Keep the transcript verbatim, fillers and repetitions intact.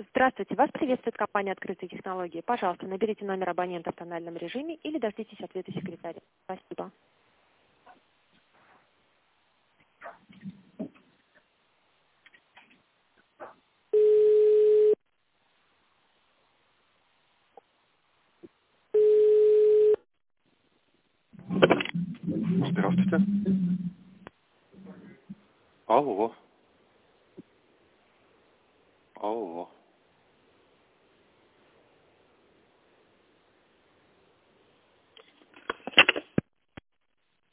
Здравствуйте, вас приветствует компания «Открытые технологии». Пожалуйста, наберите номер абонента в тональном режиме или дождитесь ответа секретаря. Спасибо. Здравствуйте. Алло. Алло.